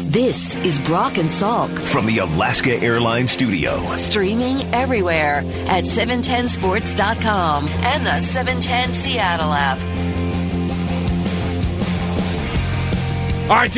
This is Brock and Salk from the Alaska Airlines studio. Streaming everywhere at 710sports.com and the 710 Seattle app. All right,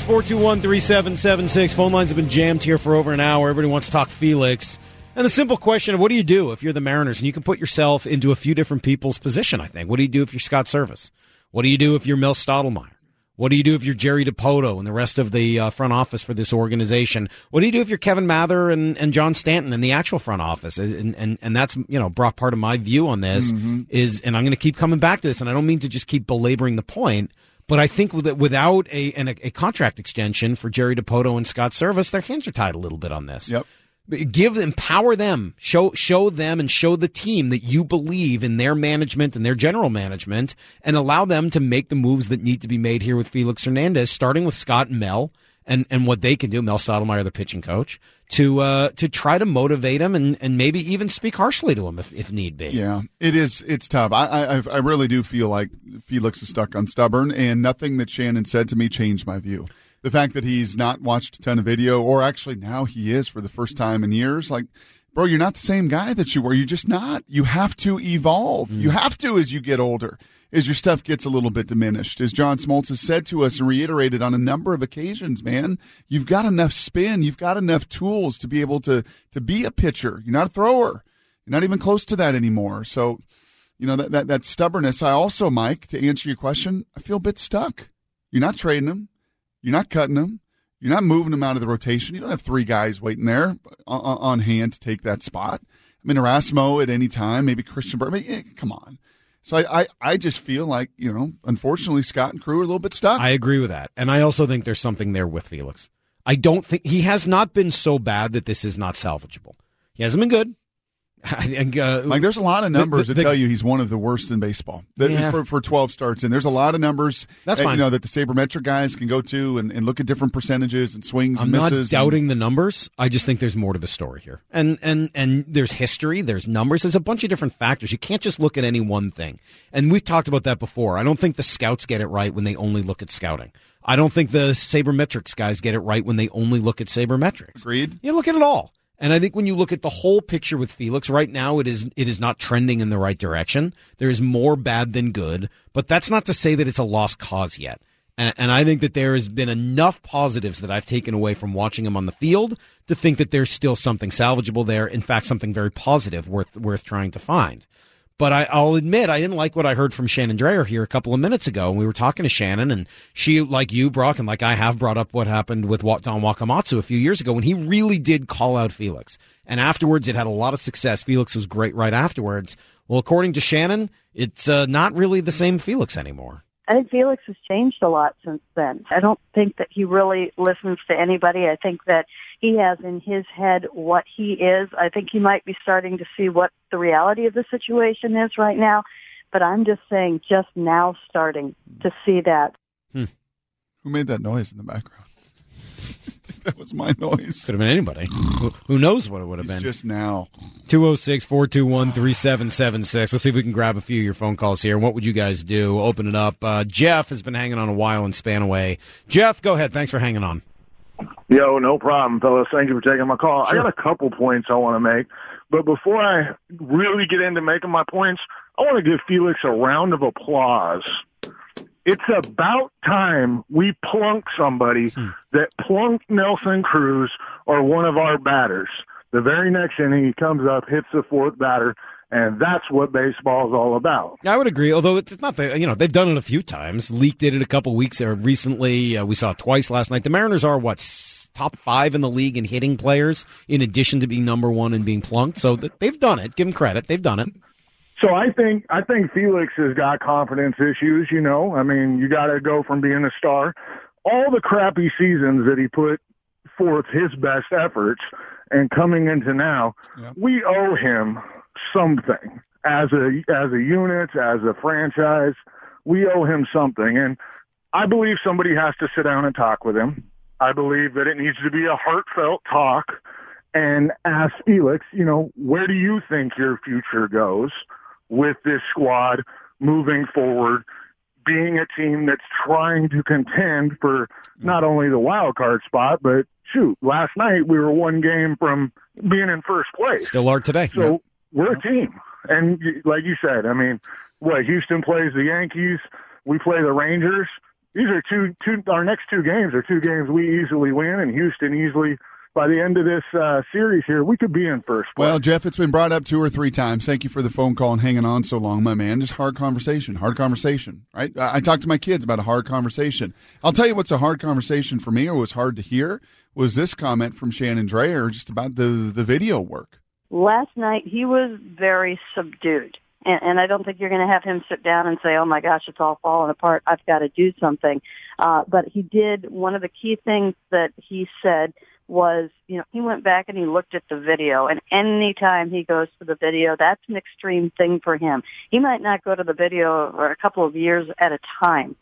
206-421-3776. Phone lines have been jammed here for over an hour. Everybody wants to talk Felix. And the simple question of what do you do if you're the Mariners? And you can put yourself into a few different people's position, I think. What do you do if you're Scott Servais? What do you do if you're Mel Stottlemyre? What do you do if you're Jerry Dipoto and the rest of the front office for this organization? What do you do if you're Kevin Mather and John Stanton in the actual front office? And that's, Brock, part of my view on this is, and I'm going to keep coming back to this, and I don't mean to just keep belaboring the point, but I think that without a contract extension for Jerry Dipoto and Scott Servais, their hands are tied a little bit on this. Yep. Empower them, show them and show the team that you believe in their management and their general management, and allow them to make the moves that need to be made here with Felix Hernandez, starting with Scott and Mel and what they can do, Mel Stottlemyre, the pitching coach, to try to motivate him and maybe even speak harshly to him if need be. Yeah, it's tough. I really do feel like Felix is stuck on stubborn, and nothing that Shannon said to me changed my view. The fact that he's not watched a ton of video, or actually now he is for the first time in years, like, bro, you're not the same guy that you were. You're just not. You have to evolve. You have to as you get older, as your stuff gets a little bit diminished. As John Smoltz has said to us and reiterated on a number of occasions, man, you've got enough spin. You've got enough tools to be able to be a pitcher. You're not a thrower. You're not even close to that anymore. So, that stubbornness. I also, Mike, to answer your question, I feel a bit stuck. You're not trading him. You're not cutting them. You're not moving them out of the rotation. You don't have three guys waiting there on hand to take that spot. I mean, Erasmo at any time, maybe Christian Burke. Come on. So I just feel like, unfortunately, Scott and crew are a little bit stuck. I agree with that. And I also think there's something there with Felix. I don't think he has not been so bad that this is not salvageable. He hasn't been good. Like, there's a lot of numbers that tell you he's one of the worst in baseball for 12 starts. And there's a lot of numbers that's fine. That the sabermetric guys can go to and look at different percentages and swings and misses. I'm not doubting the numbers. I just think there's more to the story here. And there's history, there's numbers, there's a bunch of different factors. You can't just look at any one thing. And we've talked about that before. I don't think the scouts get it right when they only look at scouting. I don't think the sabermetrics guys get it right when they only look at sabermetrics. Agreed. You look at it all. And I think when you look at the whole picture with Felix, right now it is not trending in the right direction. There is more bad than good, but that's not to say that it's a lost cause yet. And I think that there has been enough positives that I've taken away from watching him on the field to think that there's still something salvageable there. In fact, something very positive worth trying to find. But I'll admit I didn't like what I heard from Shannon Drayer here a couple of minutes ago. And we were talking to Shannon, and she, like you, Brock, and like I have brought up what happened with Don Wakamatsu a few years ago when he really did call out Felix. And afterwards, it had a lot of success. Felix was great right afterwards. Well, according to Shannon, it's not really the same Felix anymore. I think Felix has changed a lot since then. I don't think that he really listens to anybody. I think that he has in his head what he is. I think he might be starting to see what the reality of the situation is right now. But I'm just saying, just now starting to see that. Who made that noise in the background? I think that was my noise. Could have been anybody. Who knows what it would have been. Just now. 206-421-3776. Let's see if we can grab a few of your phone calls here. What would you guys do? Open it up. Jeff has been hanging on a while in Spanaway. Jeff, go ahead. Thanks for hanging on. Yo, no problem, fellas. Thank you for taking my call. Sure. I got a couple points I want to make. But before I really get into making my points, I want to give Felix a round of applause. It's about time we plunk somebody that plunked Nelson Cruz or one of our batters. The very next inning, he comes up, hits the fourth batter, and that's what baseball is all about. I would agree, although it's not they've done it a few times. Leak did it a couple weeks recently. We saw it twice last night. The Mariners are, top 5 in the league in hitting players, in addition to being number 1 and being plunked. So they've done it. Give them credit. They've done it. So I think Felix has got confidence issues, I mean, you got to go from being a star. All the crappy seasons that he put forth his best efforts and coming into now, we owe him something as a unit, as a franchise. We owe him something. And I believe somebody has to sit down and talk with him. I believe that it needs to be a heartfelt talk and ask Felix, where do you think your future goes with this squad moving forward, being a team that's trying to contend for not only the wild card spot, but shoot, last night we were one game from being in first place. Still are today. So we're a team. And like you said, I mean, Houston plays the Yankees, we play the Rangers. These are our next two games are two games we easily win, and Houston easily, by the end of this series here, we could be in first place. Well, Jeff, it's been brought up 2 or 3 times. Thank you for the phone call and hanging on so long, my man. Just hard conversation, right? I talk to my kids about a hard conversation. I'll tell you what's a hard conversation for me, or was hard to hear, was this comment from Shannon Drayer just about the video work. Last night, he was very subdued. And I don't think you're going to have him sit down and say, oh, my gosh, it's all falling apart. I've got to do something. But he did. One of the key things that he said was, he went back and he looked at the video. And any time he goes to the video, that's an extreme thing for him. He might not go to the video for a couple of years at a time.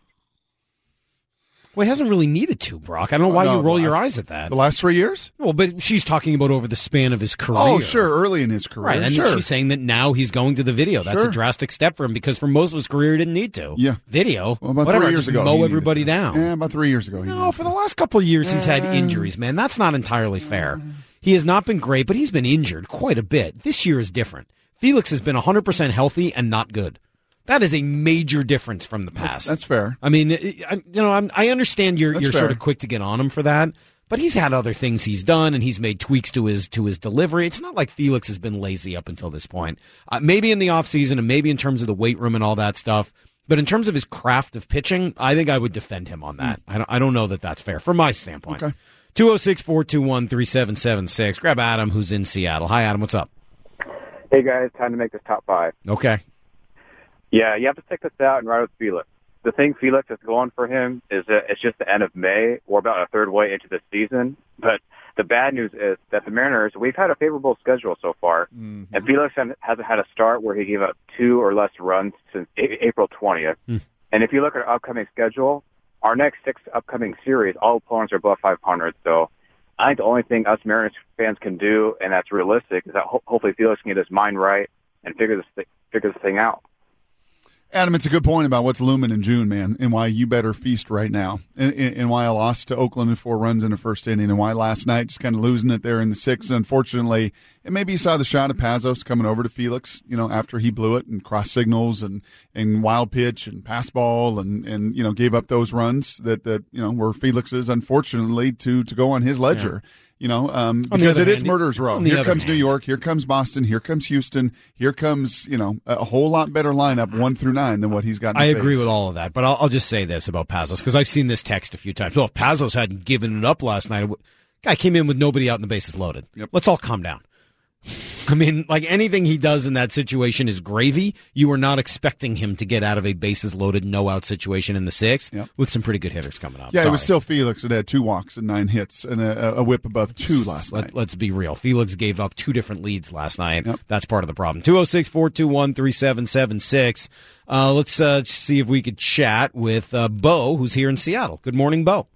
Well, he hasn't really needed to, Brock. I don't know why you roll your eyes at that. The last 3 years? Well, but she's talking about over the span of his career. Oh, sure, early in his career. Right, and sure. she's saying that now he's going to the video. That's a drastic step for him because for most of his career he didn't need to. Yeah. Video. Well, about whatever, 3 years ago. Mow everybody down. Yeah, about 3 years ago. No, for the last couple of years he's had injuries, man. That's not entirely fair. He has not been great, but he's been injured quite a bit. This year is different. Felix has been 100% healthy and not good. That is a major difference from the past. That's fair. I mean, I understand you're sort of quick to get on him for that, but he's had other things he's done, and he's made tweaks to his delivery. It's not like Felix has been lazy up until this point. Maybe in the offseason and maybe in terms of the weight room and all that stuff, but in terms of his craft of pitching, I think I would defend him on that. I don't know that that's fair from my standpoint. Okay. 206-421-3776. Grab Adam, who's in Seattle. Hi, Adam. What's up? Hey, guys. Time to make this top 5. Okay. Yeah, you have to stick this out and ride with Felix. The thing Felix is going for him is that it's just the end of May. We're about a third way into the season. But the bad news is that the Mariners, we've had a favorable schedule so far. Mm-hmm. And Felix hasn't had a start where he gave up 2 or less runs since April 20th. Mm. And if you look at our upcoming schedule, our next 6 upcoming series, all opponents are above 500. So I think the only thing us Mariners fans can do, and that's realistic, is that hopefully Felix can get his mind right and figure this thing out. Adam, it's a good point about what's looming in June, man, and why you better feast right now, and why I lost to Oakland in 4 runs in the first inning, and why last night just kind of losing it there in the 6th, unfortunately. And maybe you saw the shot of Pazos coming over to Felix, after he blew it and cross signals and wild pitch and pass ball and gave up those runs that were Felix's, unfortunately, to go on his ledger. Yeah. Because it is murder's row. Here comes New York. Here comes Boston. Here comes Houston. Here comes, a whole lot better lineup 1 through 9 than what he's got in the face. Agree with all of that, but I'll just say this about Pazos, because I've seen this text a few times. Well, if Pazos hadn't given it up last night, guy came in with nobody out and the bases loaded. Yep. Let's all calm down. I mean, like anything he does in that situation is gravy. You are not expecting him to get out of a bases loaded, no out situation in the 6th with some pretty good hitters coming up. Yeah, Sorry. It was still Felix that had 2 walks and 9 hits and a whip above 2 last night. Let's be real. Felix gave up 2 different leads last night. Yep. That's part of the problem. 206-421-3776. Let's see if we could chat with Bo, who's here in Seattle. Good morning, Bo.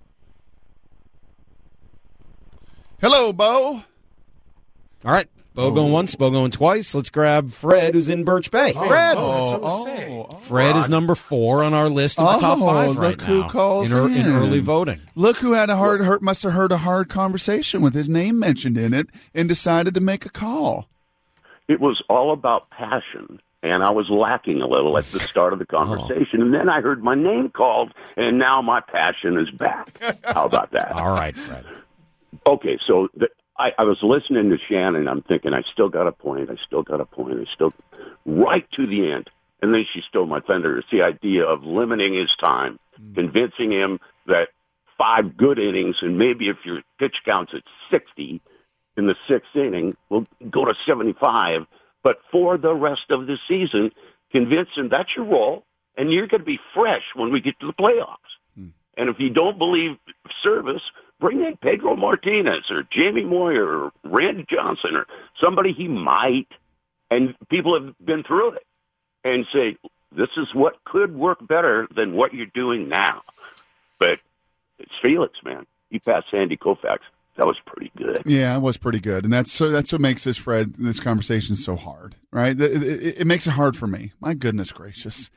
Hello, Bo. All right. Bo going once, Bo going twice. Let's grab Fred, who's in Birch Bay. Fred! Fred is number 4 on our list of the top 5 right look now. Who calls in early voting. Look who had must have heard a hard conversation with his name mentioned in it and decided to make a call. It was all about passion, and I was lacking a little at the start of the conversation. And then I heard my name called, and now my passion is back. How about that? All right, Fred. Okay, so I was listening to Shannon. I'm thinking, I still got a point. Right to the end. And then she stole my thunder. It's the idea of limiting his time, convincing him that 5 good innings, and maybe if your pitch count's at 60 in the 6th inning, we'll go to 75. But for the rest of the season, convince him that's your role, and you're going to be fresh when we get to the playoffs. And if you don't believe service, bring in Pedro Martinez or Jamie Moyer or Randy Johnson or somebody he might, and people have been through it, and say, this is what could work better than what you're doing now. But it's Felix, man. He passed Sandy Koufax. That was pretty good. Yeah, it was pretty good. And that's what makes this conversation so hard, right? It makes it hard for me. My goodness gracious.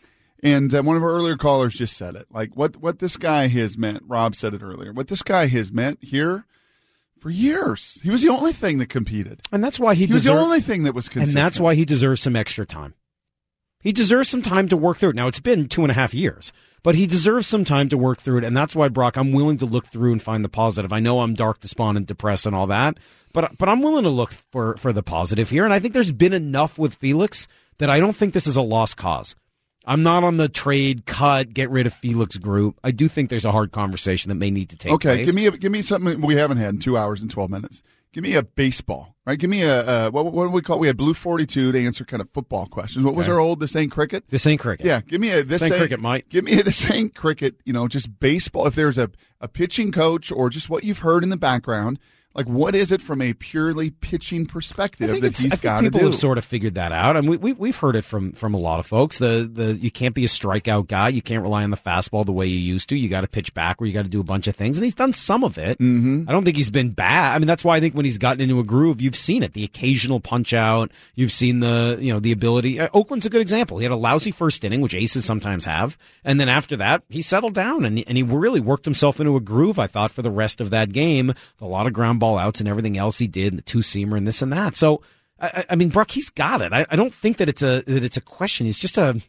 And one of our earlier callers just said it. Like, what this guy has meant, Rob said it earlier, what this guy has meant here for years. He was the only thing that competed. And that's why he was the only thing that was consistent. And that's why he deserves some extra time. He deserves some time to work through it. Now, it's been 2.5 years, but he deserves some time to work through it. And that's why, Brock, I'm willing to look through and find the positive. I know I'm dark, despondent, depressed, and all that, but I'm willing to look for the positive here. And I think there's been enough with Felix that I don't think this is a lost cause. I'm not on the trade, cut, get rid of Felix group. I do think there's a hard conversation that may need to take place. Okay, give me something we haven't had in 2 hours and 12 minutes. Give me a baseball, right? Give me a what do we call it? We had Blue 42 to answer kind of football questions. What was our old This Ain't Cricket? This Ain't Cricket. Yeah, give me a This Ain't Cricket, Mike. Give me a This Ain't Cricket, just baseball. If there's a pitching coach or just what you've heard in the background, like what is it from a purely pitching perspective that he's got to do? People have sort of figured that out, and we've heard it from a lot of folks. The you can't be a strikeout guy. You can't rely on the fastball the way you used to. You got to pitch back, where you got to do a bunch of things, and he's done some of it. Mm-hmm. I don't think he's been bad. I mean, that's why I think when he's gotten into a groove, you've seen it. The occasional punch out. You've seen the ability. Oakland's a good example. He had a lousy first inning, which aces sometimes have, and then after that, he settled down and he really worked himself into a groove. I thought for the rest of that game, with a lot of ground ball outs and everything else he did, the two-seamer and this and that. So, I mean, Brock, he's got it. I don't think that it's a question. It's just I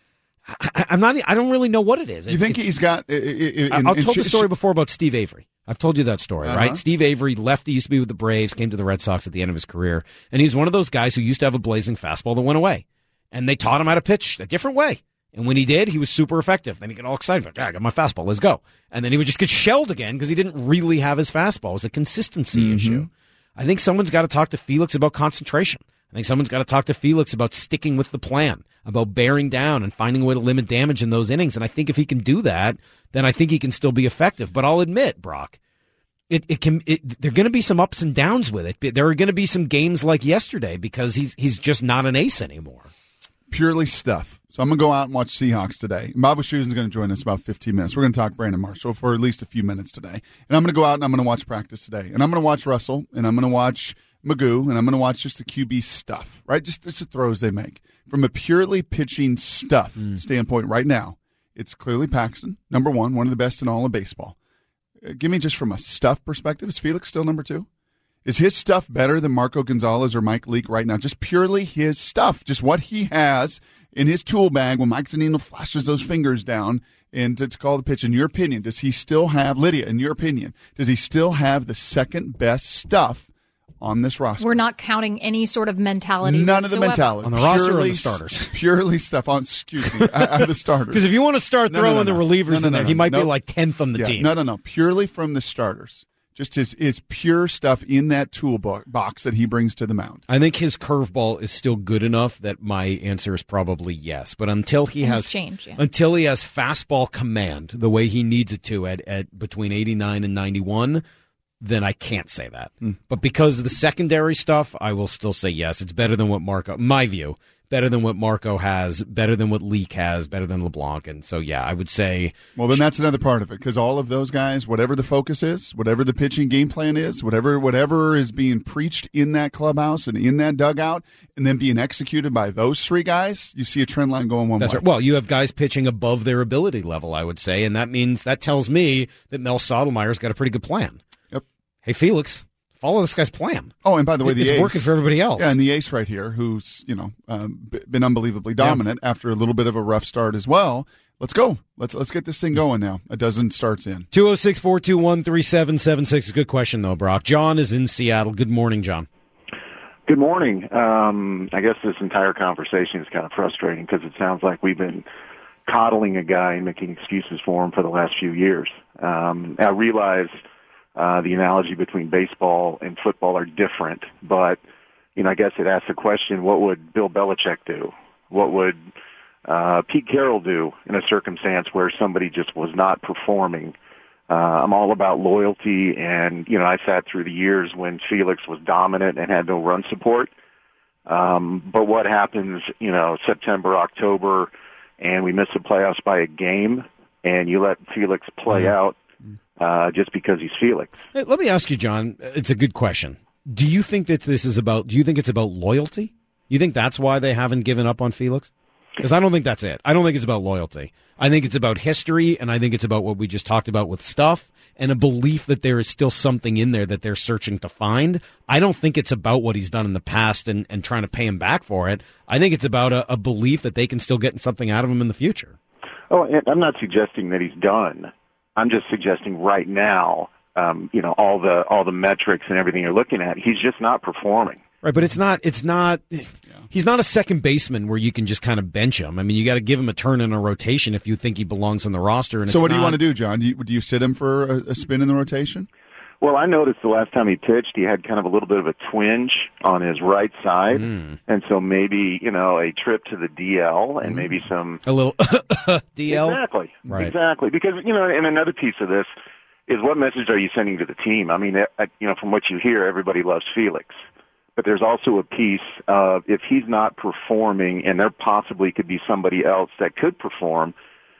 don't really know what it is. You think he's got? I've told the story before about Steve Avery. I've told you that story, right? Steve Avery left. He used to be with the Braves, came to the Red Sox at the end of his career, and he's one of those guys who used to have a blazing fastball that went away, and they taught him how to pitch a different way. And when he did, he was super effective. Then he get all excited, like, I got my fastball, let's go. And then he would just get shelled again because he didn't really have his fastball. It was a consistency issue. I think someone's got to talk to Felix about concentration. I think someone's got to talk to Felix about sticking with the plan, about bearing down and finding a way to limit damage in those innings. And I think if he can do that, then I think he can still be effective. But I'll admit, Brock, there are going to be some ups and downs with it. There are going to be some games like yesterday because he's just not an ace anymore. Purely stuff. So I'm going to go out and watch Seahawks today. Bob Wischusen is going to join us about 15 minutes. We're going to talk Brandon Marshall for at least a few minutes today. And I'm going to go out and I'm going to watch practice today. And I'm going to watch Russell, and I'm going to watch Magoo, and I'm going to watch just the QB stuff, right? Just the throws they make. From a purely pitching stuff standpoint right now, it's clearly Paxton, number one of the best in all of baseball. Give me just from a stuff perspective, is Felix still number two? Is his stuff better than Marco Gonzalez or Mike Leake right now? Just purely his stuff, just what he has in his tool bag when Mike Zunino flashes those fingers down and to call the pitch. In your opinion, does he still have, Lydia, in your opinion, does he still have the second best stuff on this roster? We're not counting any sort of mentality. None of the mentality. On the roster or on the starters? Purely stuff on, the starters. Because if you want to start throwing the relievers in there, he might be like 10th on the team. No. Purely from the starters. Just his pure stuff in that toolbox that he brings to the mound. I think his curveball is still good enough that my answer is probably yes. But until he has fastball command the way he needs it to at between 89 and 91, then I can't say that. But because of the secondary stuff, I will still say yes. It's better than what Marco, my view, better than what Marco has, better than what Leake has, better than LeBlanc. And so, yeah, I would say. Well, then that's another part of it, because all of those guys, whatever the focus is, whatever the pitching game plan is, whatever is being preached in that clubhouse and in that dugout, and then being executed by those three guys, you see a trend line going one way. That's right. Well, you have guys pitching above their ability level, I would say, and that tells me that Mel Sotomayor's got a pretty good plan. Yep. Hey, Felix, follow this guy's plan. Oh, and by the way, it's ace, working for everybody else. Yeah, and the ace right here, who's been unbelievably dominant after a little bit of a rough start as well. Let's go. Let's get this thing going now. A dozen starts in. 206-421-3776. Good question though, Brock. John is in Seattle. Good morning, John. Good morning. I guess this entire conversation is kind of frustrating because it sounds like we've been coddling a guy and making excuses for him for the last few years. I realize the analogy between baseball and football are different, but I guess it asks the question: what would Bill Belichick do? What would Pete Carroll do in a circumstance where somebody just was not performing? I'm all about loyalty, and I sat through the years when Felix was dominant and had no run support. But what happens, September, October, and we miss the playoffs by a game, and you let Felix play out just because he's Felix? Hey, let me ask you, John. It's a good question. Do you think that this is about? Do you think it's about loyalty? You think that's why they haven't given up on Felix? Because I don't think that's it. I don't think it's about loyalty. I think it's about history, and I think it's about what we just talked about with stuff, and a belief that there is still something in there that they're searching to find. I don't think it's about what he's done in the past and trying to pay him back for it. I think it's about a belief that they can still get something out of him in the future. Oh, and I'm not suggesting that he's done. I'm just suggesting right now, all the metrics and everything you're looking at, he's just not performing. Right, but he's not a second baseman where you can just kind of bench him. I mean, you got to give him a turn in a rotation if you think he belongs on the roster. And so what do you want to do, John? Do you sit him for a spin in the rotation? Well, I noticed the last time he pitched, he had kind of a little bit of a twinge on his right side. And so maybe, a trip to the DL and maybe a little DL? Exactly. Right. Exactly. Because, and another piece of this is what message are you sending to the team? I mean, from what you hear, everybody loves Felix. But there's also a piece of if he's not performing and there possibly could be somebody else that could perform,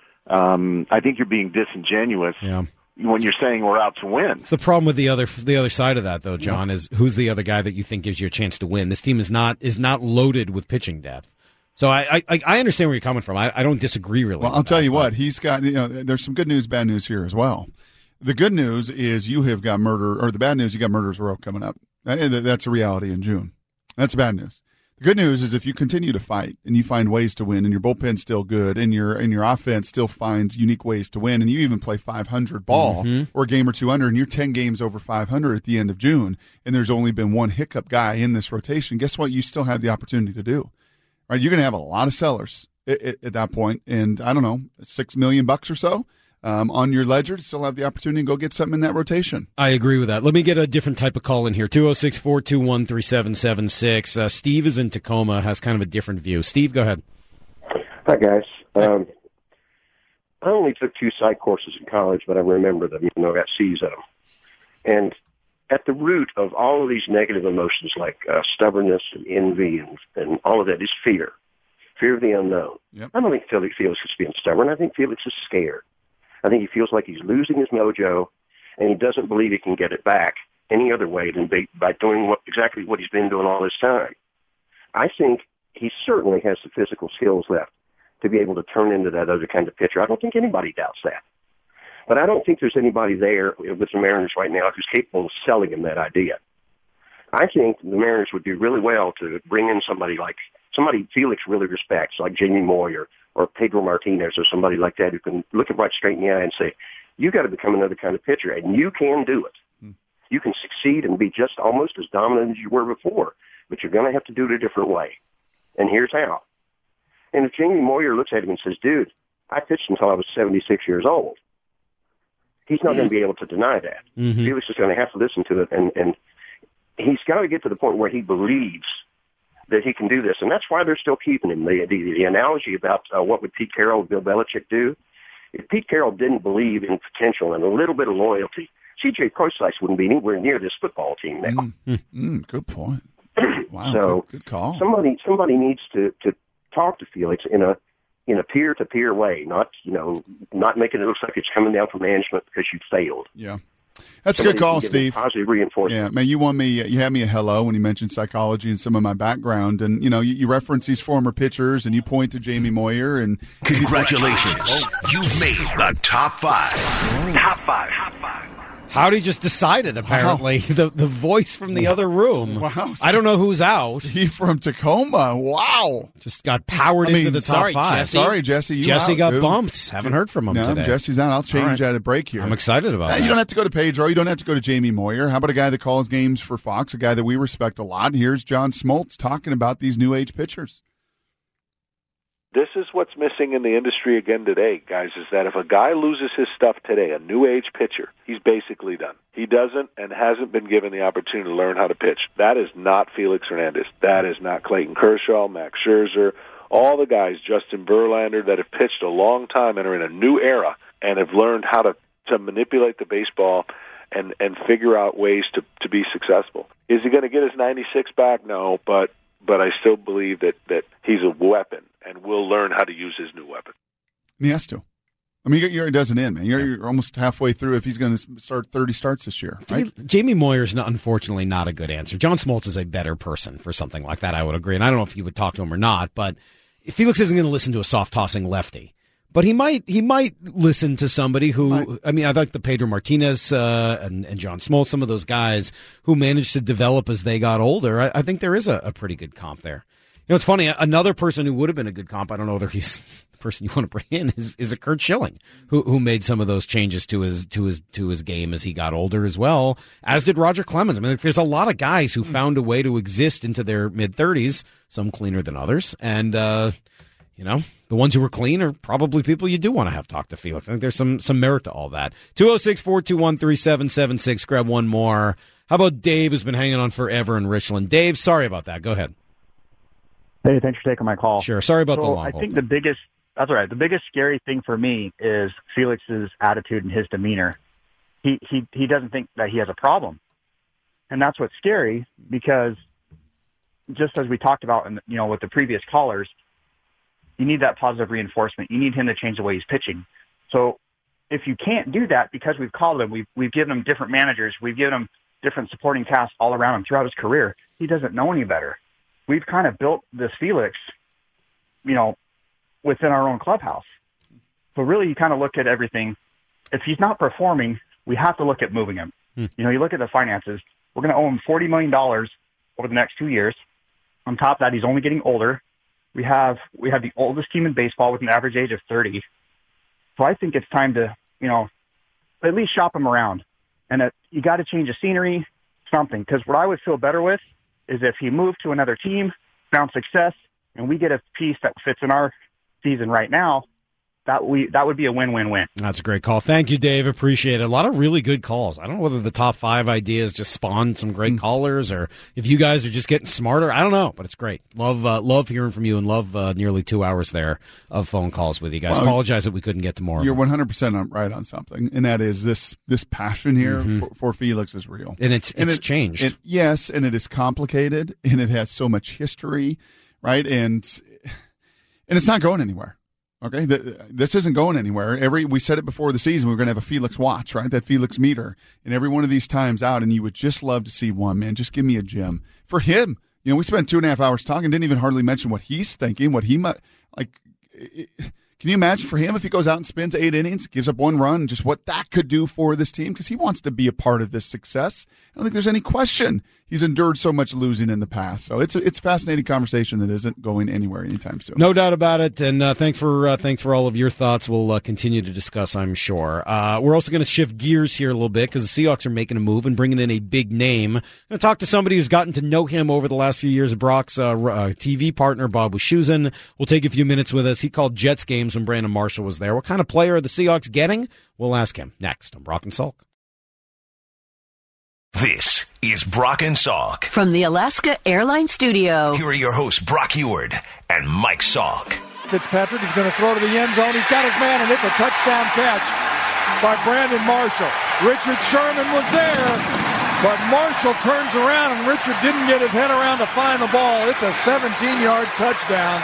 I think you're being disingenuous when you're saying we're out to win. It's the problem with the other side of that, though, John, is who's the other guy that you think gives you a chance to win? This team is not loaded with pitching depth. So I understand where you're coming from. I don't disagree really. Well, I'll tell you what, he's got, there's some good news, bad news here as well. The good news is you have got the bad news, you got Murderers Row coming up. That's a reality in June. That's the bad news. The good news is if you continue to fight and you find ways to win and your bullpen's still good and your offense still finds unique ways to win and you even play 500 ball or a game or two under and you're 10 games over 500 at the end of June and there's only been one hiccup guy in this rotation, guess what you still have the opportunity to do? Right? You're going to have a lot of sellers at that point, and I don't know, $6 million or so. On your ledger to still have the opportunity to go get something in that rotation. I agree with that. Let me get a different type of call in here. 206-421-3776. Steve is in Tacoma, has kind of a different view. Steve, go ahead. Hi, guys. I only took 2 psych courses in college, but I remember them. I got C's at them. And at the root of all of these negative emotions like stubbornness and envy and all of that is fear. Fear of the unknown. Yep. I don't think Felix is being stubborn. I think Felix is scared. I think he feels like he's losing his mojo, and he doesn't believe he can get it back any other way than by doing exactly what he's been doing all this time. I think he certainly has the physical skills left to be able to turn into that other kind of pitcher. I don't think anybody doubts that. But I don't think there's anybody there with the Mariners right now who's capable of selling him that idea. I think the Mariners would do really well to bring in somebody Felix really respects, like Jamie Moyer or Pedro Martinez or somebody like that who can look him right straight in the eye and say, you got to become another kind of pitcher, and you can do it. You can succeed and be just almost as dominant as you were before, but you're going to have to do it a different way. And here's how. And if Jamie Moyer looks at him and says, dude, I pitched until I was 76 years old, he's not going to be able to deny that. Felix is going to have to listen to it, and he's got to get to the point where he believes that he can do this, and that's why they're still keeping him. The analogy about what would Pete Carroll and Bill Belichick do, if Pete Carroll didn't believe in potential and a little bit of loyalty, C.J. Prosise wouldn't be anywhere near this football team now. Good point. Wow, so good call. Somebody needs to talk to Felix in a peer-to-peer way, not making it look like it's coming down from management because you failed. Yeah. That's a good call, Steve. Positive reinforcement. Yeah, man, you had me a hello when you mentioned psychology and some of my background, and you reference these former pitchers, and you point to Jamie Moyer, and congratulations, you've made the top 5. Top 5. Howdy just decided, apparently. Wow. The voice from the other room. Wow. I don't know who's out. Steve from Tacoma. Wow. Just got powered into the top 5. Jesse. Sorry, Jesse. Jesse got dude. bumped. Haven't heard from him today. Jesse's out. I'll change that at break here. I'm excited about that. You don't have to go to Pedro. You don't have to go to Jamie Moyer. How about a guy that calls games for Fox, a guy that we respect a lot? Here's John Smoltz talking about these new age pitchers. This is what's missing in the industry again today, guys, is that if a guy loses his stuff today, a new age pitcher, he's basically done. He doesn't and hasn't been given the opportunity to learn how to pitch. That is not Felix Hernandez. That is not Clayton Kershaw, Max Scherzer, all the guys, Justin Verlander, that have pitched a long time and are in a new era and have learned how to manipulate the baseball and figure out ways to be successful. Is he going to get his 96 back? No, but I still believe that he's a weapon and will learn how to use his new weapon. He has to. I mean, it doesn't end, man. You're almost halfway through if he's going to start 30 starts this year, right? Jamie Moyer's unfortunately not a good answer. John Smoltz is a better person for something like that, I would agree. And I don't know if you would talk to him or not, but Felix isn't going to listen to a soft tossing lefty, but he might listen to somebody who, I mean, I like the Pedro Martinez and John Smoltz, some of those guys who managed to develop as they got older. I think there is a pretty good comp there. You know, it's funny. Another person who would have been a good comp, I don't know whether he's the person you want to bring in, is a Curt Schilling, who made some of those changes to his game as he got older as well, as did Roger Clemens. I mean, there's a lot of guys who found a way to exist into their mid-30s, some cleaner than others, and you know, the ones who were clean are probably people you do want to have talk to Felix. I think there's some merit to all that. 206-421-3776. Grab one more. How about Dave, who's been hanging on forever in Richland? Dave, sorry about that. Go ahead. Hey, thanks for taking my call. Sure. Sorry about the long I hold. think that's all right. The biggest scary thing for me is Felix's attitude and his demeanor. He doesn't think that he has a problem. And that's what's scary, because just as we talked about with the previous callers, you need that positive reinforcement. You need him to change the way he's pitching. So if you can't do that, because we've called him, we've given him different managers, we've given him different supporting tasks all around him throughout his career, he doesn't know any better. We've kind of built this Felix, within our own clubhouse. So really, you kind of look at everything. If he's not performing, we have to look at moving him. You look at the finances. We're going to owe him $40 million over the next 2 years. On top of that, he's only getting older. We have the oldest team in baseball with an average age of 30. So I think it's time to, at least shop him around. And you got to change the scenery, something. Because what I would feel better with is if he moved to another team, found success, and we get a piece that fits in our season right now, that would be a win-win-win. That's a great call. Thank you, Dave. Appreciate it. A lot of really good calls. I don't know whether the top 5 ideas just spawned some great callers, or if you guys are just getting smarter. I don't know, but it's great. Love hearing from you, and love nearly 2 hours there of phone calls with you guys. Well, apologize that we couldn't get to more. You're 100% right on something, and that is this passion here for Felix is real, and it's changed. Yes, and it is complicated, and it has so much history, right? And it's not going anywhere. Okay, this isn't going anywhere. We said it before the season, we were going to have a Felix watch, right? That Felix meter, and every one of these times out, and you would just love to see one, man. Just give me a gem. For him, we spent 2.5 hours talking, didn't even hardly mention what he's thinking, what he might, like, can you imagine for him if he goes out and spends 8 innings, gives up 1 run, just what that could do for this team? Because he wants to be a part of this success. I don't think there's any question. He's endured so much losing in the past. So it's a fascinating conversation that isn't going anywhere anytime soon. No doubt about it. And thanks for all of your thoughts. We'll continue to discuss, I'm sure. We're also going to shift gears here a little bit because the Seahawks are making a move and bringing in a big name. I'm going to talk to somebody who's gotten to know him over the last few years, Brock's TV partner, Bob Wischusen. We'll take a few minutes with us. He called Jets games when Brandon Marshall was there. What kind of player are the Seahawks getting? We'll ask him next on Brock and Salk. This is Brock and Salk. From the Alaska Airlines Studio. Here are your hosts, Brock Eward and Mike Salk. Fitzpatrick is going to throw to the end zone. He's got his man, and it's a touchdown catch by Brandon Marshall. Richard Sherman was there, but Marshall turns around, and Richard didn't get his head around to find the ball. It's a 17-yard touchdown.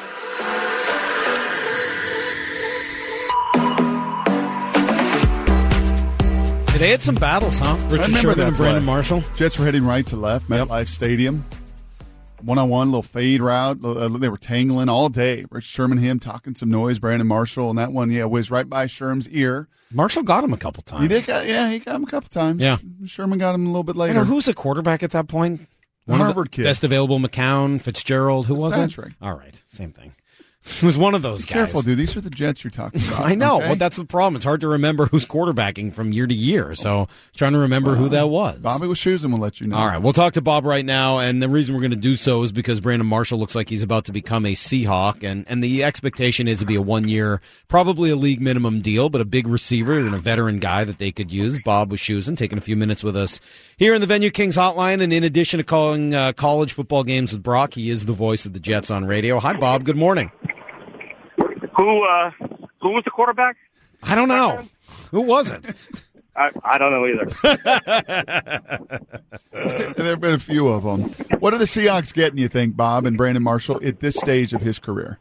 They had some battles, huh? Richard Sherman and Brandon Marshall. Jets were heading right to left, MetLife Stadium. One-on-one, little fade route. They were tangling all day. Richard Sherman, him talking some noise. Brandon Marshall, and that one, whizzed right by Sherm's ear. Marshall got him a couple times. He did. He got him a couple times. Yeah. Sherman got him a little bit later. I don't know, who's the quarterback at that point? One Harvard kid. Best available, McCown, Fitzgerald. Who was it? All right, same thing. It was one of those guys. Careful, dude. These are the Jets you're talking about. I know. Okay? Well, that's the problem. It's hard to remember who's quarterbacking from year to year. So trying to remember who that was. Bobby Wischusen will let you know. All right. We'll talk to Bob right now. And the reason we're going to do so is because Brandon Marshall looks like he's about to become a Seahawk. And the expectation is to be a 1-year, probably a league minimum deal, but a big receiver and a veteran guy that they could use. Bob Wischusen taking a few minutes with us here in the Venue Kings hotline. And in addition to calling college football games with Brock, he is the voice of the Jets on radio. Hi, Bob. Good morning. Who was the quarterback? I don't know. Who was it? I don't know either. There have been a few of them. What are the Seahawks getting, you think, Bob and Brandon Marshall, at this stage of his career?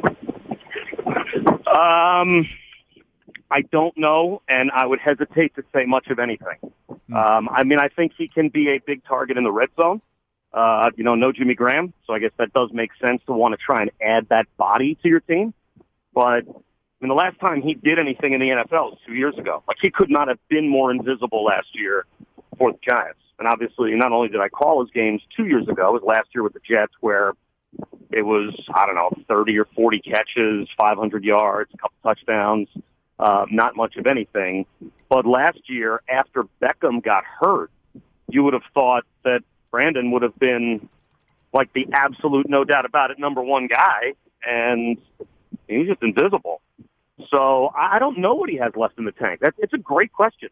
I don't know, and I would hesitate to say much of anything. I mean, I think he can be a big target in the red zone. No Jimmy Graham. So I guess that does make sense to want to try and add that body to your team. But the last time he did anything in the NFL was 2 years ago. Like, he could not have been more invisible last year for the Giants. And obviously, not only did I call his games 2 years ago, it was last year with the Jets where it was, 30 or 40 catches, 500 yards, a couple touchdowns, not much of anything. But last year, after Beckham got hurt, you would have thought that Brandon would have been like the absolute, no doubt about it, number one guy, and he's just invisible. So I don't know what he has left in the tank. It's a great question.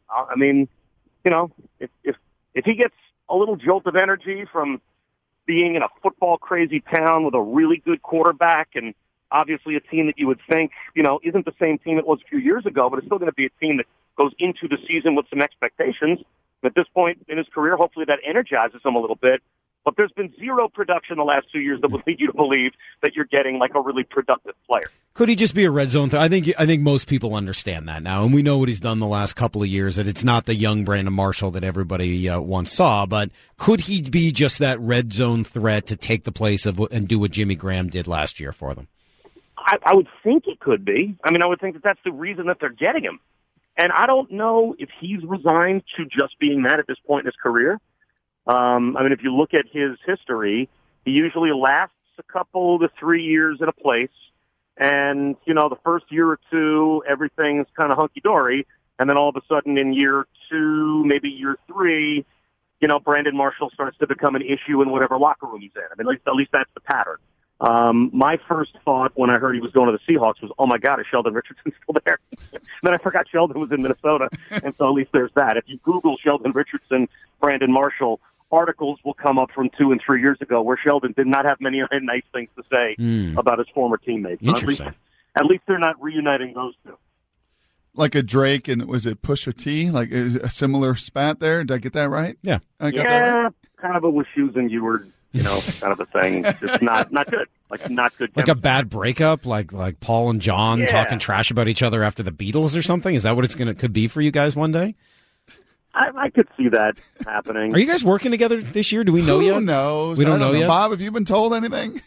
If he gets a little jolt of energy from being in a football-crazy town with a really good quarterback and obviously a team that you would think, isn't the same team it was a few years ago, but it's still going to be a team that goes into the season with some expectations. At this point in his career, hopefully that energizes him a little bit. But there's been zero production the last 2 years that would lead you to believe that you're getting like a really productive player. Could he just be a red zone? I think most people understand that now, and we know what he's done the last couple of years. That it's not the young Brandon Marshall that everybody once saw. But could he be just that red zone threat to take the place of and do what Jimmy Graham did last year for them? I would think it could be. I would think that that's the reason that they're getting him. And I don't know if he's resigned to just being that at this point in his career. If you look at his history, he usually lasts a couple to 3 years at a place. And, the first year or two, everything's kind of hunky-dory. And then all of a sudden in year 2, maybe year 3, Brandon Marshall starts to become an issue in whatever locker room he's in. At least that's the pattern. My first thought when I heard he was going to the Seahawks was, oh my God, is Sheldon Richardson still there? Then I forgot Sheldon was in Minnesota, and so at least there's that. If you Google Sheldon Richardson, Brandon Marshall, articles will come up from 2 and 3 years ago where Sheldon did not have many nice things to say about his former teammates. Interesting. At least they're not reuniting those two. Like a Drake and was it Pusha T? Like a similar spat there? Did I get that right? Yeah. I got that right? Kind of a with shoes and you were, kind of a thing. Just not good. Like not good. Like a bad breakup, like Paul and John talking trash about each other after the Beatles or something. Is that what could be for you guys one day? I could see that happening. Are you guys working together this year? Do we know yet? Who knows? We don't know yet. Bob, have you been told anything?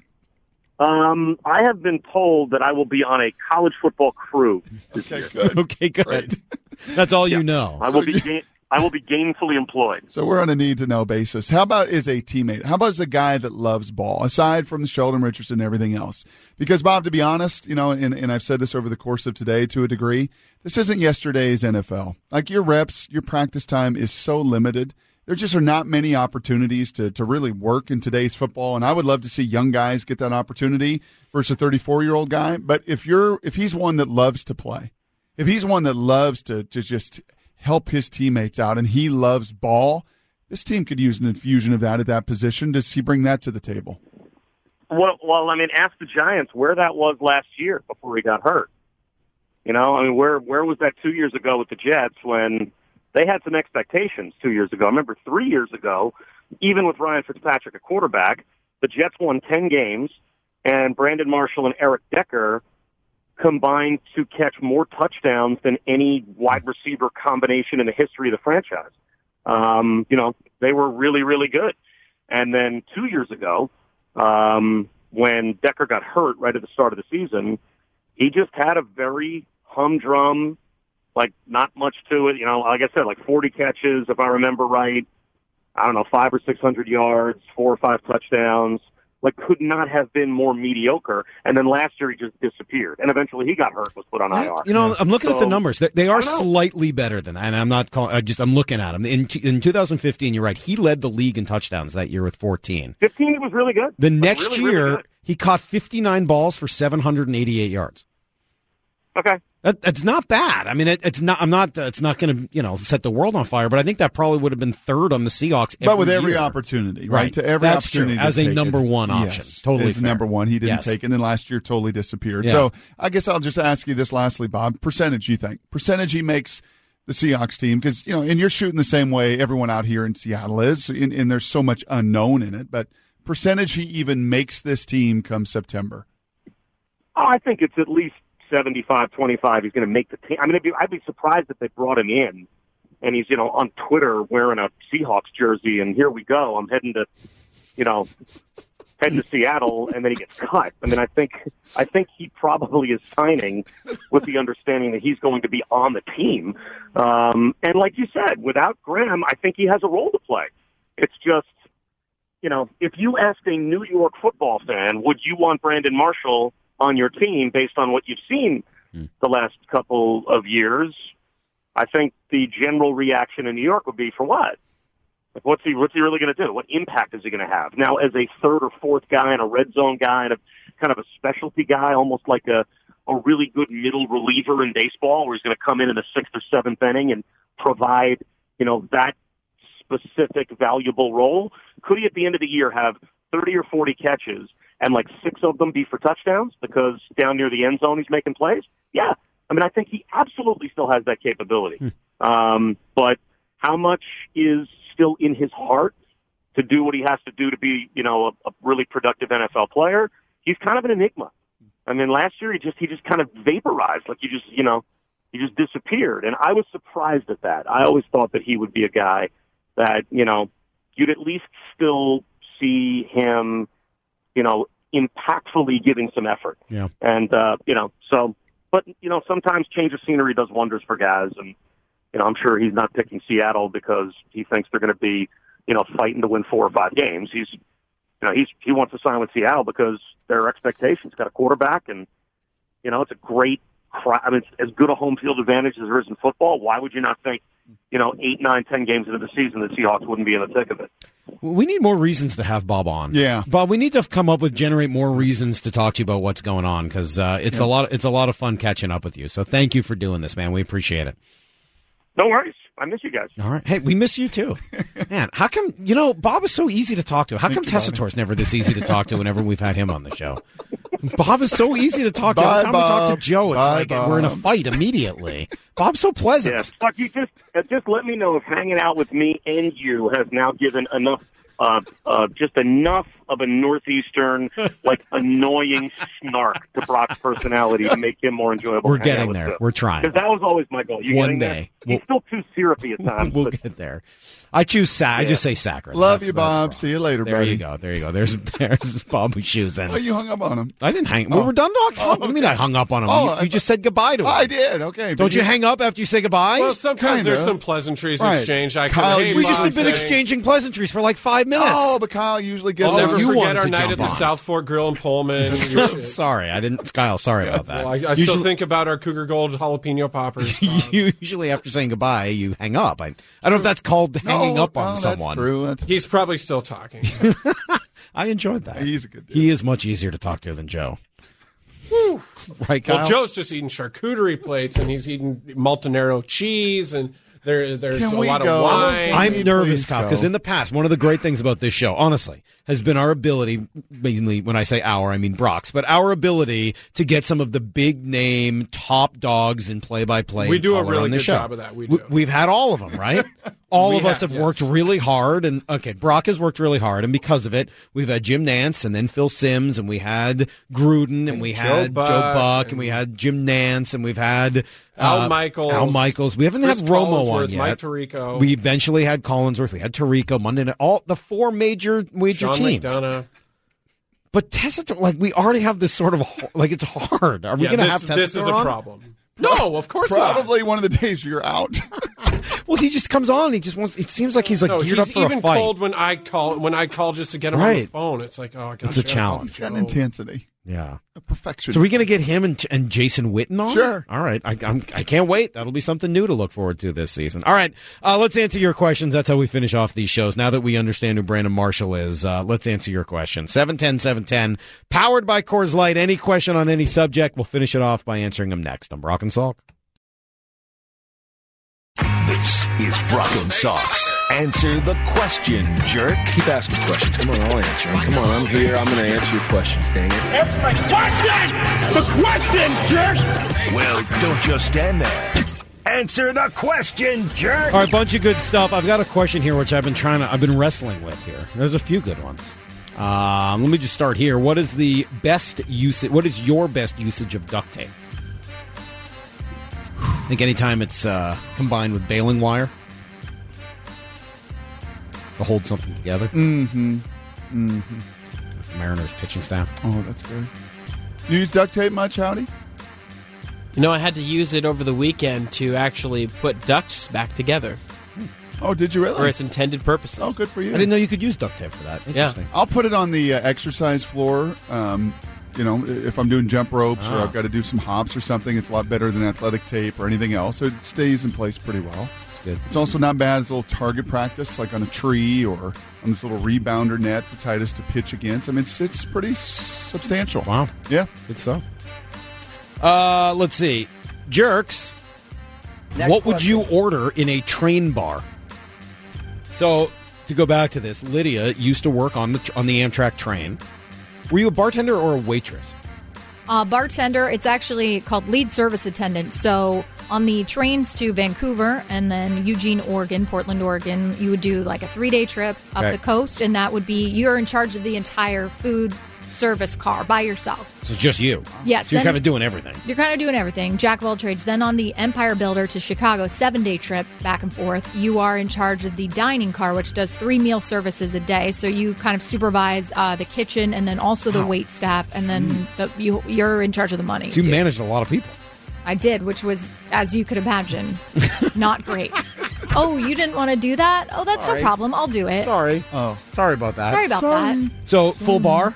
I have been told that I will be on a college football crew this year. Good. Okay, good. Great. That's all you know. I will be gainfully employed. So we're on a need-to-know basis. How about as a teammate? How about as a guy that loves ball, aside from the Sheldon Richardson and everything else? Because, Bob, to be honest, and I've said this over the course of today to a degree, this isn't yesterday's NFL. Like your reps, your practice time is so limited. There just are not many opportunities to really work in today's football, and I would love to see young guys get that opportunity versus a 34-year-old guy. But if he's one that loves to play, if he's one that loves to just help his teammates out, and he loves ball, this team could use an infusion of that at that position. Does he bring that to the table? Well, ask the Giants where that was last year before he got hurt. Where was that 2 years ago with the Jets when they had some expectations 2 years ago? I remember 3 years ago, even with Ryan Fitzpatrick at quarterback, the Jets won 10 games, and Brandon Marshall and Eric Decker combined to catch more touchdowns than any wide receiver combination in the history of the franchise. They were really, really good. And then 2 years ago, when Decker got hurt right at the start of the season, he just had a very humdrum, like not much to it. Like I said, like 40 catches, if I remember right. 500 or 600 yards, 4 or 5 touchdowns. Like, could not have been more mediocre. And then last year he just disappeared. And eventually he got hurt, was put on IR. I'm looking at the numbers. They are slightly better than that. And I'm not calling, I'm looking at them. In 2015, you're right. He led the league in touchdowns that year with 14. 15, he was really good. The next really, year, really he caught 59 balls for 788 yards. Okay. That's not bad. It's not. It's not going to set the world on fire. But I think that probably would have been third on the Seahawks. But with every year. Opportunity, right? To every That's opportunity true. As a number one option, totally. As number one, he didn't take it, and then last year totally disappeared. Yeah. So I guess I'll just ask you this lastly, Bob. Percentage, you think? Percentage he makes the Seahawks team, because and you're shooting the same way everyone out here in Seattle is, and there's so much unknown in it. But percentage he even makes this team come September. I think it's at least 75-25. He's going to make the team. I'd be surprised if they brought him in and he's, on Twitter wearing a Seahawks jersey and here we go. I'm heading to heading to Seattle, and then he gets cut. I mean, I think he probably is signing with the understanding that he's going to be on the team. And like you said, without Graham, I think he has a role to play. It's just, if you ask a New York football fan, would you want Brandon Marshall on your team based on what you've seen the last couple of years? I think the general reaction in New York would be, for what? Like, what's he really going to do? What impact is he going to have? Now, as a third or fourth guy and a red zone guy and a kind of a specialty guy, almost like a really good middle reliever in baseball, where he's going to come in the sixth or seventh inning and provide, that specific valuable role. Could he at the end of the year have 30 or 40 catches and like 6 of them be for touchdowns because down near the end zone he's making plays? Yeah. I mean, I think he absolutely still has that capability. But how much is still in his heart to do what he has to do to be, a really productive NFL player? He's kind of an enigma. I mean, last year he just kind of vaporized, like he just disappeared. And I was surprised at that. I always thought that he would be a guy that, you'd at least still see him, impactfully giving some effort. Yeah. And, but, sometimes change of scenery does wonders for guys. And, I'm sure he's not picking Seattle because he thinks they're going to be, fighting to win 4 or 5 games. He wants to sign with Seattle because their expectations. Got a quarterback, and it's a great. I mean, it's as good a home field advantage as there is in football. Why would you not think, 8, 9, 10 games into the season, the Seahawks wouldn't be in the thick of it? We need more reasons to have Bob on. Yeah, Bob, we need to generate more reasons to talk to you about what's going on, because it's a lot of fun catching up with you. So thank you for doing this, man. We appreciate it. No worries. I miss you guys. All right. Hey, we miss you too. Man, how come, Bob is so easy to talk to. How come Tessitore's never this easy to talk to whenever we've had him on the show? Bob is so easy to talk to. Every time we talk to Joe, it's we're in a fight immediately. Bob's so pleasant. Yeah, fuck, you just let me know if hanging out with me and you has now given enough just enough of a Northeastern, annoying snark to Brock's personality to make him more enjoyable. We're getting there. We're trying. Because that was always my goal. One day. He's still too syrupy at times. We'll get there. I choose Sac. I just say Sacred. Love you, Bob. See you later, there buddy. There you go. There's Bob with shoes. And you hung up on him. I didn't hang. Well, we're done talking. What do you mean I hung up on him? You just said goodbye to him. I did. Okay. Don't you hang up after you say goodbye? Well, sometimes there's some pleasantries exchanged. We just have been exchanging pleasantries for 5 minutes. Oh, but Kyle usually gets. I'll never forget our night at the South Fork Grill in Pullman. Sorry, I didn't. Kyle, sorry about that. Well, I still think about our Cougar Gold jalapeno poppers. Usually, after saying goodbye, you hang up. I don't know if that's called hanging up on someone. That's true. He's probably still talking. I enjoyed that. He's a good dude. He is much easier to talk to than Joe. Whew. Right, Kyle? Well, Joe's just eating charcuterie plates, and he's eating Montenegro cheese, and there's a lot of wine. I'm nervous, Kyle, because in the past, one of the great things about this show, honestly, has been our ability, mainly when I say our, I mean Brock's, but our ability to get some of the big name top dogs in play-by-play. We do a really on the good show. job of that. We've had all of them, right? All of us have worked really hard, and Brock has worked really hard, and because of it, we've had Jim Nantz, and then Phil Simms, and we had Gruden, and we had Joe Buck, and we had Jim Nantz, and we've had Al Michaels. We haven't Chris had Romo on yet. Mike Tirico. We eventually had Collinsworth. We had Tirico, Monday night, all the 4 major Sean teams. McDonough. But Tessitore, we already have this sort of it's hard. Are we going to have Tessitore This is a on? problem. No, of course Probably not. one of the days you're out. Well, he just comes on. He just wants. It seems like he's geared up for a fight. He's even cold when I call just to get him on the phone. It's like, I got. It's a challenge. He's got an intensity. Yeah, a perfection. So are we going to get him and Jason Witten on? Sure. All right. I can't wait. That'll be something new to look forward to this season. All right. Let's answer your questions. That's how we finish off these shows. Now that we understand who Brandon Marshall is, let's answer your question. 710-710, powered by Coors Light. Any question on any subject, we'll finish it off by answering them next. I'm Brock and Salk. This is Brock and Salk's Answer the Question, Jerk. Keep asking questions. Come on, I'll answer them. Come on, I'm here. I'm going to answer your questions, dang it. Answer my question! The question, jerk! Well, don't just stand there. Answer the question, jerk! All right, bunch of good stuff. I've got a question here which I've been wrestling with here. There's a few good ones. Let me just start here. What is your best usage of duct tape? I think anytime it's combined with baling wire to hold something together. Mm-hmm. Mm-hmm. The Mariners pitching staff. Oh, that's good. You use duct tape much, Howdy? I had to use it over the weekend to actually put ducks back together. Oh, did you really? For its intended purposes. Oh, good for you. I didn't know you could use duct tape for that. Interesting. Yeah. I'll put it on the exercise floor. If I'm doing jump ropes or I've got to do some hops or something, it's a lot better than athletic tape or anything else. So it stays in place pretty well. It's good. It's also not bad as a little target practice, like on a tree or on this little rebounder net for Titus to pitch against. I mean, it's pretty substantial. Wow. Yeah. Good stuff. Let's see. Jerks, what would you order in a train bar? So, to go back to this, Lydia used to work on the Amtrak train. Were you a bartender or a waitress? Bartender. It's actually called lead service attendant. So on the trains to Vancouver and then Eugene, Oregon, Portland, Oregon, you would do like a 3-day trip up the coast, and that would be you're in charge of the entire food service car by yourself. So it's just you. Yes. So you're kind of doing everything. You're kind of doing everything. Jack of all trades. Then on the Empire Builder to Chicago, 7-day trip back and forth, you are in charge of the dining car, which does 3 meal services a day. So you kind of supervise the kitchen and then also the wait staff, and then you're in charge of the money. So you managed a lot of people. I did, which was, as you could imagine, not great. Oh, you didn't want to do that? Oh, that's no problem. I'll do it. Sorry. Oh, sorry about that. Sorry about that. So full bar?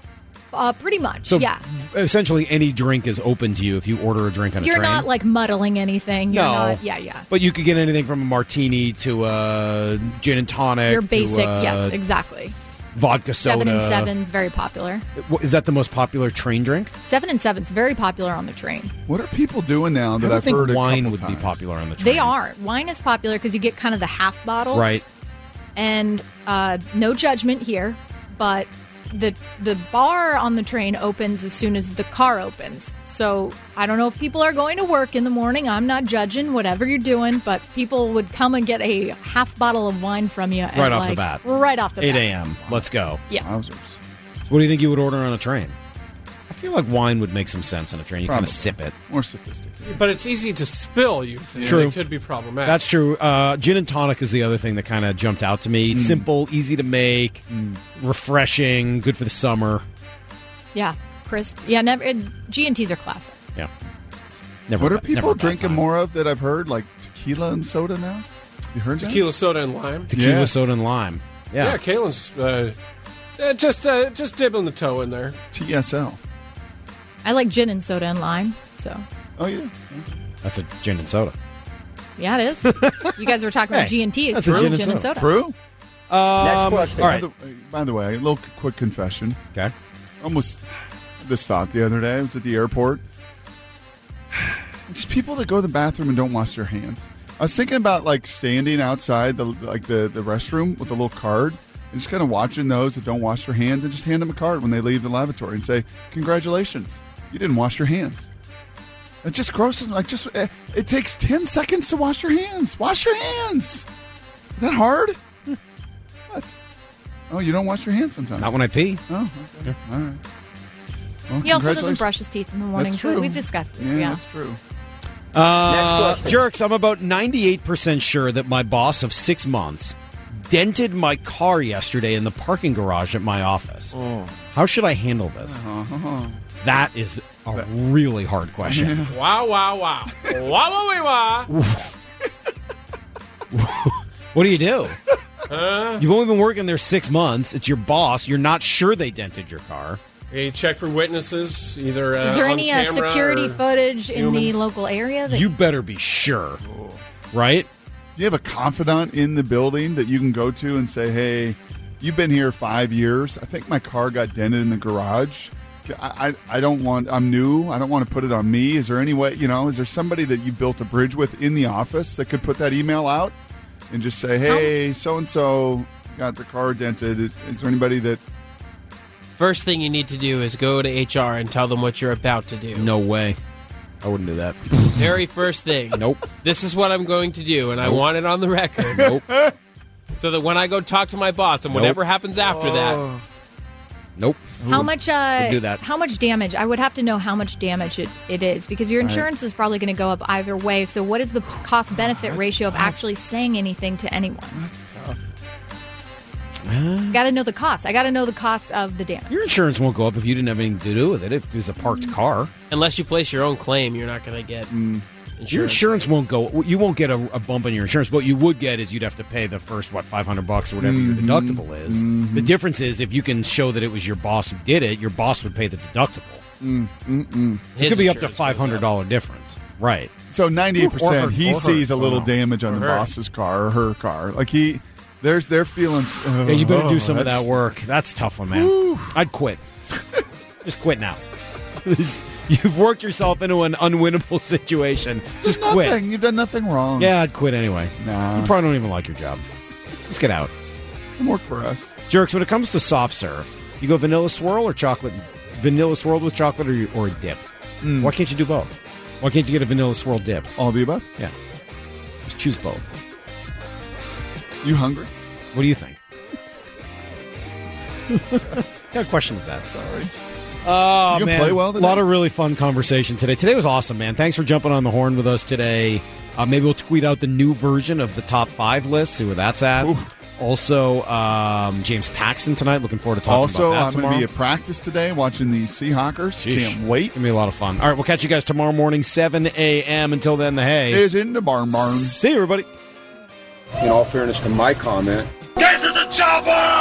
Pretty much, So yeah. essentially any drink is open to you if you order a drink on a You're train. not like muddling anything. You're not. Yeah. But you could get anything from a martini to a gin and tonic. Your basic, to yes, exactly. Vodka soda. 7 and 7, very popular. Is that the most popular train drink? 7 and 7's very popular on the train. What are people doing now that I I've think heard wine would be popular on the train. They are. Wine is popular because you get kind of the half bottles. Right. And no judgment here, but the bar on the train opens as soon as the car opens. So I don't know if people are going to work in the morning. I'm not judging whatever you're doing, but people would come and get a half bottle of wine from you Right off the bat. Right off the 8 bat. a.m. Let's go. Yeah. So what do you think you would order on a train? I feel like wine would make some sense on a train. You kind of sip it. More sophisticated. But it's easy to spill, you think. True. It could be problematic. That's true. Gin and tonic is the other thing that kind of jumped out to me. Simple, easy to make, refreshing, good for the summer. Yeah. Crisp. Yeah, G&Ts are classic. Yeah. What are people drinking more of that I've heard? Like tequila and soda now? You heard Tequila, soda, and lime. Tequila, soda, and lime. Yeah, Kalen's just dipping the toe in there. TSL. I like gin and soda and lime, so. Oh, yeah. That's a gin and soda. Yeah, it is. You guys were talking about G&T. It's that's a true, gin and soda. True. Next question. All right. By the way, a little quick confession. Okay. Almost had this thought the other day. I was at the airport. Just people that go to the bathroom and don't wash their hands. I was thinking about like standing outside the restroom with a little card and just kind of watching those that don't wash their hands and just hand them a card when they leave the lavatory and say, "Congratulations, you didn't wash your hands." It just grosses. It takes 10 seconds to wash your hands. Wash your hands. Is that hard? What? Oh, you don't wash your hands sometimes. Not when I pee. Oh, okay. All right. Well, He also doesn't brush his teeth in the morning. That's true. We've discussed this. Yeah, that's true. Jerks, I'm about 98% sure that my boss of 6 months dented my car yesterday in the parking garage at my office. Oh. How should I handle this? That is a really hard question. Wow. Wow, What do you do? Huh? You've only been working there 6 months. It's your boss. You're not sure they dented your car. You check for witnesses, either Is there on any camera security or footage in the humans. local area? That You better be sure. Right? Do you have a confidant in the building that you can go to and say, "Hey, you've been here 5 years. I think my car got dented in the garage. I'm new. I don't want to put it on me. Is there any way, is there somebody that you built a bridge with in the office that could put that email out and just say, "Hey, so-and-so got their car dented. Is there anybody that..." First thing you need to do is go to HR and tell them what you're about to do. No way. I wouldn't do that. Very first thing. Nope. This is what I'm going to do, and I want it on the record. Nope. So that when I go talk to my boss and whatever happens after that. Nope. How much? Would do that. How much damage? I would have to know how much damage it is because your insurance is probably going to go up either way. So, what is the cost benefit ratio of actually saying anything to anyone? That's tough. Got to know the cost. I got to know the cost of the damage. Your insurance won't go up if you didn't have anything to do with it. If it was a parked car. Unless you place your own claim, you're not going to get insurance. Your insurance won't go. You won't get a bump in your insurance. What you would get is you'd have to pay the first, $500 or whatever your deductible is. The difference is if you can show that it was your boss who did it, your boss would pay the deductible. It could be up to $500 difference. Right. So 98%, he sees a little damage on the boss's car or her car. Like they're feeling. Yeah, you better do some of that work. That's a tough one, man. Woo. I'd quit. Just quit now. You've worked yourself into an unwinnable situation. Just quit. You've done nothing wrong. Yeah, I'd quit anyway. Nah. You probably don't even like your job. Just get out. Come work for us. Jerks, when it comes to soft serve, you go vanilla swirl or chocolate? Vanilla swirled with chocolate or dipped? Why can't you do both? Why can't you get a vanilla swirl dipped? All of the above? Yeah. Just choose both. You hungry? What do you think? What kind of question is that? Sorry. Oh, you man. Play well today? A lot of really fun conversation today. Today was awesome, man. Thanks for jumping on the horn with us today. Maybe we'll tweet out the new version of the top 5 list, see where that's at. Ooh. Also, James Paxton tonight. Looking forward to talking about that tomorrow. I'm going to be at practice today watching the Seahawkers. Sheesh. Can't wait. It's going to be a lot of fun. All right, we'll catch you guys tomorrow morning, 7 a.m. Until then, the hay is in the barn. See you, everybody. In all fairness to my comment, Get to the chopper!